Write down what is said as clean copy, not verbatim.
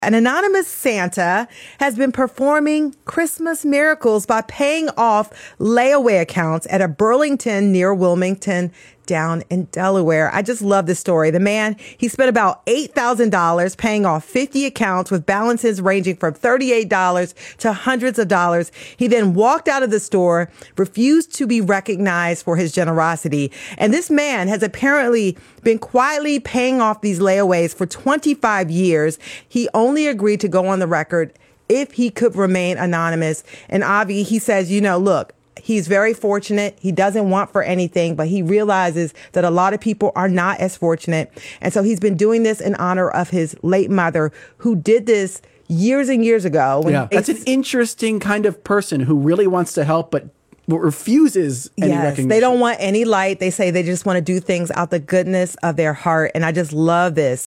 An anonymous Santa has been performing Christmas miracles by paying off layaway accounts at a Burlington near Wilmington down in Delaware. I just love this story. The man, he spent about $8,000 paying off 50 accounts with balances ranging from $38 to hundreds of dollars. He then walked out of the store, refused to be recognized for his generosity. And this man has apparently been quietly paying off these layaways for 25 years. He only agreed to go on the record if he could remain anonymous. And Avi, he says, look, he's very fortunate. He doesn't want for anything, but he realizes that a lot of people are not as fortunate. And so he's been doing this in honor of his late mother, who did this years and years ago. That's an interesting kind of person who really wants to help, but refuses any recognition. They don't want any light. They say they just want to do things out the goodness of their heart. And I just love this.